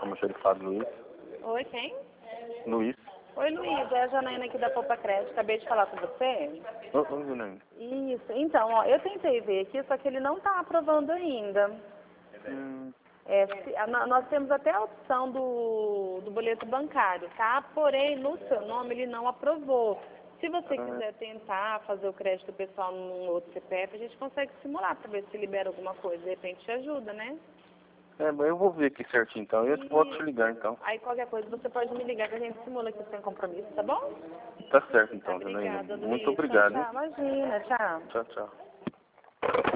almoxarifado Luiz. Oi, quem? Luiz. Oi, Luiz, é a Janaína aqui da Poupa Crédito. Acabei de falar com você. Oi, Janaína. Isso. Então, ó, eu tentei ver aqui, só que ele não está aprovando ainda. Nós temos até a opção do boleto bancário, tá? Porém, no seu nome ele não aprovou. Se você quiser tentar fazer o crédito pessoal num outro CPF, a gente consegue simular para ver se libera alguma coisa. De repente te ajuda, né? Mas eu vou ver aqui certinho então. Eu posso te ligar então. Aí qualquer coisa você pode me ligar que a gente simula aqui sem compromisso, tá bom? Tá certo então, Obrigada, Janaína. Luiz. Muito obrigado. Tchau, imagina, tchau. Tchau, tchau.